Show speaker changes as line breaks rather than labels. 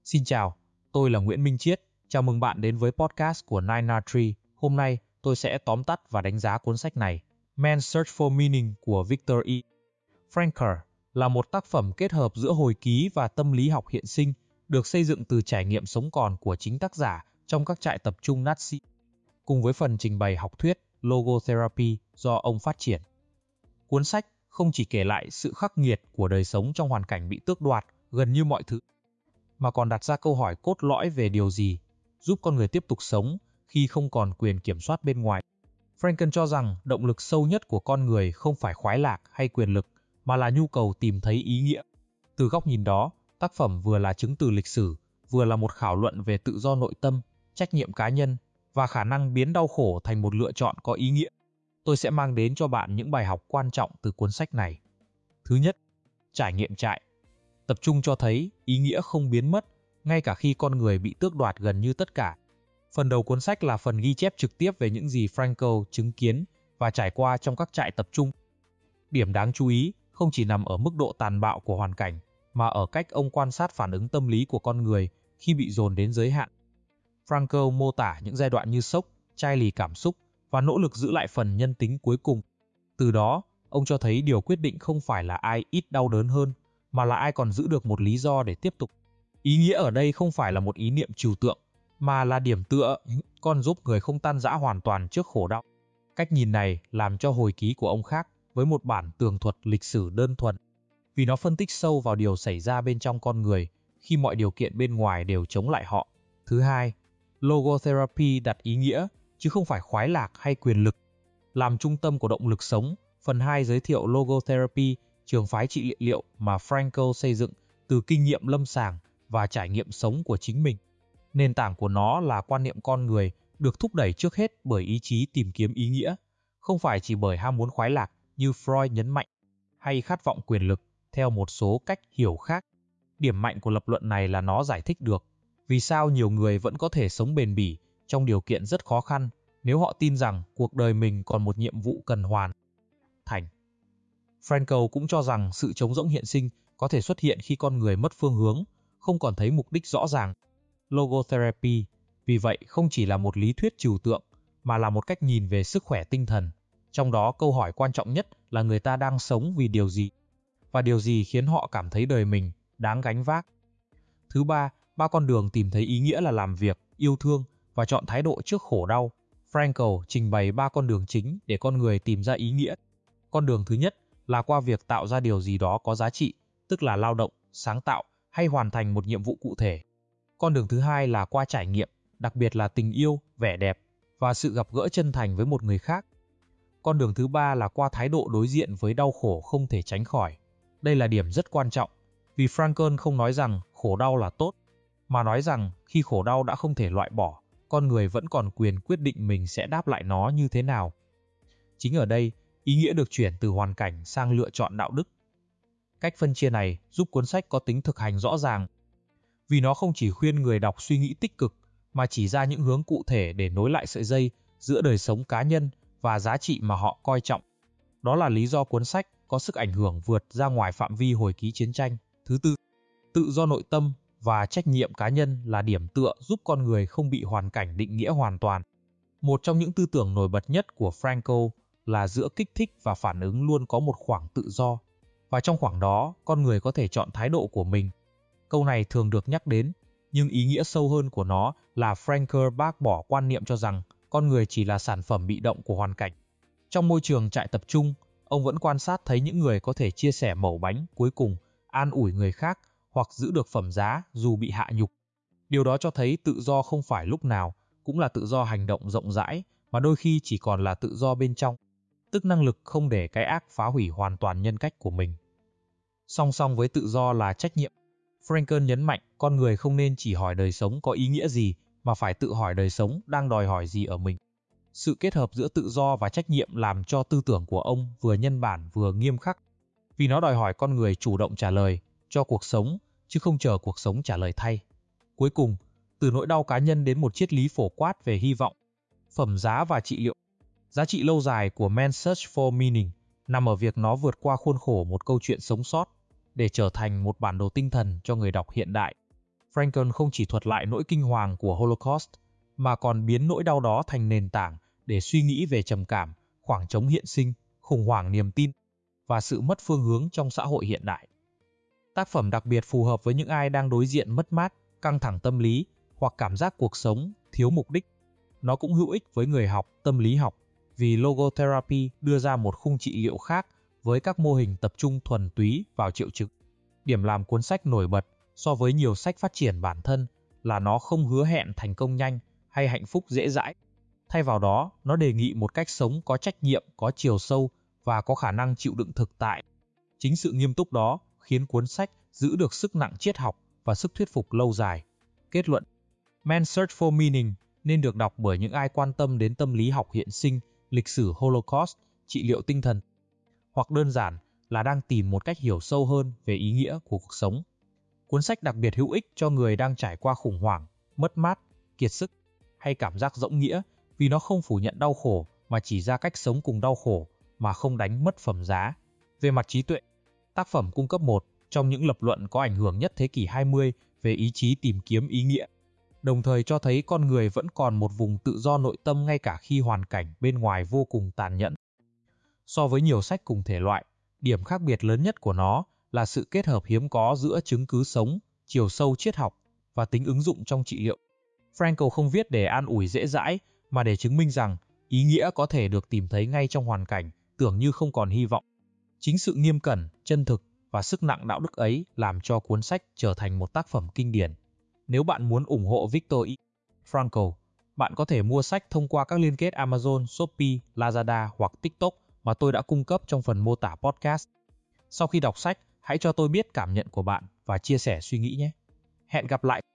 Xin chào, tôi là Nguyễn Minh Chiết. Chào mừng bạn đến với podcast của Nine Tree. Hôm nay, tôi sẽ tóm tắt và đánh giá cuốn sách này, Man's Search for Meaning của Viktor E. Frankl là một tác phẩm kết hợp giữa hồi ký và tâm lý học hiện sinh, được xây dựng từ trải nghiệm sống còn của chính tác giả trong các trại tập trung Nazi, cùng với phần trình bày học thuyết Logotherapy do ông phát triển. Cuốn sách không chỉ kể lại sự khắc nghiệt của đời sống trong hoàn cảnh bị tước đoạt gần như mọi thứ, mà còn đặt ra câu hỏi cốt lõi về điều gì giúp con người tiếp tục sống khi không còn quyền kiểm soát bên ngoài. Frankl cho rằng động lực sâu nhất của con người không phải khoái lạc hay quyền lực, mà là nhu cầu tìm thấy ý nghĩa. Từ góc nhìn đó, tác phẩm vừa là chứng từ lịch sử, vừa là một khảo luận về tự do nội tâm, trách nhiệm cá nhân và khả năng biến đau khổ thành một lựa chọn có ý nghĩa. Tôi sẽ mang đến cho bạn những bài học quan trọng từ cuốn sách này. Thứ nhất, trải nghiệm trại. Tập trung cho thấy ý nghĩa không biến mất, ngay cả khi con người bị tước đoạt gần như tất cả. Phần đầu cuốn sách là phần ghi chép trực tiếp về những gì Frankl chứng kiến và trải qua trong các trại tập trung. Điểm đáng chú ý không chỉ nằm ở mức độ tàn bạo của hoàn cảnh, mà ở cách ông quan sát phản ứng tâm lý của con người khi bị dồn đến giới hạn. Frankl mô tả những giai đoạn như sốc, chai lì cảm xúc và nỗ lực giữ lại phần nhân tính cuối cùng. Từ đó, ông cho thấy điều quyết định không phải là ai ít đau đớn hơn, mà là ai còn giữ được một lý do để tiếp tục. Ý nghĩa ở đây không phải là một ý niệm trừu tượng, mà là điểm tựa còn giúp người không tan rã hoàn toàn trước khổ đau. Cách nhìn này làm cho hồi ký của ông khác với một bản tường thuật lịch sử đơn thuần, vì nó phân tích sâu vào điều xảy ra bên trong con người khi mọi điều kiện bên ngoài đều chống lại họ. Thứ hai, Logotherapy đặt ý nghĩa, chứ không phải khoái lạc hay quyền lực, làm trung tâm của động lực sống. Phần 2 giới thiệu Logotherapy, trường phái trị liệu mà Frankl xây dựng từ kinh nghiệm lâm sàng và trải nghiệm sống của chính mình. Nền tảng của nó là quan niệm con người được thúc đẩy trước hết bởi ý chí tìm kiếm ý nghĩa, không phải chỉ bởi ham muốn khoái lạc như Freud nhấn mạnh, hay khát vọng quyền lực theo một số cách hiểu khác. Điểm mạnh của lập luận này là nó giải thích được vì sao nhiều người vẫn có thể sống bền bỉ trong điều kiện rất khó khăn nếu họ tin rằng cuộc đời mình còn một nhiệm vụ cần hoàn thành. Frankl cũng cho rằng sự trống rỗng hiện sinh có thể xuất hiện khi con người mất phương hướng, không còn thấy mục đích rõ ràng. Logotherapy, vì vậy, không chỉ là một lý thuyết trừu tượng, mà là một cách nhìn về sức khỏe tinh thần. Trong đó, câu hỏi quan trọng nhất là người ta đang sống vì điều gì, và điều gì khiến họ cảm thấy đời mình đáng gánh vác. Thứ ba, ba con đường tìm thấy ý nghĩa là làm việc, yêu thương và chọn thái độ trước khổ đau. Frankl trình bày 3 con đường chính để con người tìm ra ý nghĩa. Con đường thứ nhất là qua việc tạo ra điều gì đó có giá trị, tức là lao động, sáng tạo hay hoàn thành một nhiệm vụ cụ thể. Con đường thứ hai là qua trải nghiệm, đặc biệt là tình yêu, vẻ đẹp và sự gặp gỡ chân thành với một người khác. Con đường thứ ba là qua thái độ đối diện với đau khổ không thể tránh khỏi. Đây là điểm rất quan trọng, vì Frankl không nói rằng khổ đau là tốt, mà nói rằng khi khổ đau đã không thể loại bỏ, con người vẫn còn quyền quyết định mình sẽ đáp lại nó như thế nào. Chính ở đây, ý nghĩa được chuyển từ hoàn cảnh sang lựa chọn đạo đức. Cách phân chia này giúp cuốn sách có tính thực hành rõ ràng, vì nó không chỉ khuyên người đọc suy nghĩ tích cực, mà chỉ ra những hướng cụ thể để nối lại sợi dây giữa đời sống cá nhân và giá trị mà họ coi trọng. Đó là lý do cuốn sách có sức ảnh hưởng vượt ra ngoài phạm vi hồi ký chiến tranh. Thứ tư, tự do nội tâm và trách nhiệm cá nhân là điểm tựa giúp con người không bị hoàn cảnh định nghĩa hoàn toàn. Một trong những tư tưởng nổi bật nhất của Frankl là giữa kích thích và phản ứng luôn có một khoảng tự do, và trong khoảng đó, con người có thể chọn thái độ của mình. Câu này thường được nhắc đến, nhưng ý nghĩa sâu hơn của nó là Frankl bác bỏ quan niệm cho rằng con người chỉ là sản phẩm bị động của hoàn cảnh. Trong môi trường trại tập trung, ông vẫn quan sát thấy những người có thể chia sẻ mẩu bánh cuối cùng, an ủi người khác hoặc giữ được phẩm giá dù bị hạ nhục. Điều đó cho thấy tự do không phải lúc nào cũng là tự do hành động rộng rãi, mà đôi khi chỉ còn là tự do bên trong, tức năng lực không để cái ác phá hủy hoàn toàn nhân cách của mình. Song song với tự do là trách nhiệm. Frankl nhấn mạnh con người không nên chỉ hỏi đời sống có ý nghĩa gì, mà phải tự hỏi đời sống đang đòi hỏi gì ở mình. Sự kết hợp giữa tự do và trách nhiệm làm cho tư tưởng của ông vừa nhân bản vừa nghiêm khắc, vì nó đòi hỏi con người chủ động trả lời cho cuộc sống, chứ không chờ cuộc sống trả lời thay. Cuối cùng, từ nỗi đau cá nhân đến một triết lý phổ quát về hy vọng, phẩm giá và trị liệu. Giá trị lâu dài của Man's Search for Meaning nằm ở việc nó vượt qua khuôn khổ một câu chuyện sống sót để trở thành một bản đồ tinh thần cho người đọc hiện đại. Frankl không chỉ thuật lại nỗi kinh hoàng của Holocaust, mà còn biến nỗi đau đó thành nền tảng để suy nghĩ về trầm cảm, khoảng trống hiện sinh, khủng hoảng niềm tin và sự mất phương hướng trong xã hội hiện đại. Tác phẩm đặc biệt phù hợp với những ai đang đối diện mất mát, căng thẳng tâm lý hoặc cảm giác cuộc sống thiếu mục đích. Nó cũng hữu ích với người học tâm lý học vì logotherapy đưa ra một khung trị liệu khác với các mô hình tập trung thuần túy vào triệu chứng. Điểm làm cuốn sách nổi bật so với nhiều sách phát triển bản thân là nó không hứa hẹn thành công nhanh hay hạnh phúc dễ dãi. Thay vào đó, nó đề nghị một cách sống có trách nhiệm, có chiều sâu và có khả năng chịu đựng thực tại. Chính sự nghiêm túc đó khiến cuốn sách giữ được sức nặng triết học và sức thuyết phục lâu dài. Kết luận: Man's Search for Meaning nên được đọc bởi những ai quan tâm đến tâm lý học hiện sinh, lịch sử Holocaust, trị liệu tinh thần, hoặc đơn giản là đang tìm một cách hiểu sâu hơn về ý nghĩa của cuộc sống. Cuốn sách đặc biệt hữu ích cho người đang trải qua khủng hoảng, mất mát, kiệt sức hay cảm giác rỗng nghĩa vì nó không phủ nhận đau khổ mà chỉ ra cách sống cùng đau khổ mà không đánh mất phẩm giá. Về mặt trí tuệ, tác phẩm cung cấp một trong những lập luận có ảnh hưởng nhất thế kỷ 20 về ý chí tìm kiếm ý nghĩa, đồng thời cho thấy con người vẫn còn một vùng tự do nội tâm ngay cả khi hoàn cảnh bên ngoài vô cùng tàn nhẫn. So với nhiều sách cùng thể loại, điểm khác biệt lớn nhất của nó là sự kết hợp hiếm có giữa chứng cứ sống, chiều sâu triết học và tính ứng dụng trong trị liệu. Frankl không viết để an ủi dễ dãi, mà để chứng minh rằng ý nghĩa có thể được tìm thấy ngay trong hoàn cảnh tưởng như không còn hy vọng. Chính sự nghiêm cẩn, chân thực và sức nặng đạo đức ấy làm cho cuốn sách trở thành một tác phẩm kinh điển. Nếu bạn muốn ủng hộ Viktor Frankl, bạn có thể mua sách thông qua các liên kết Amazon, Shopee, Lazada hoặc TikTok mà tôi đã cung cấp trong phần mô tả podcast. Sau khi đọc sách, hãy cho tôi biết cảm nhận của bạn và chia sẻ suy nghĩ nhé. Hẹn gặp lại!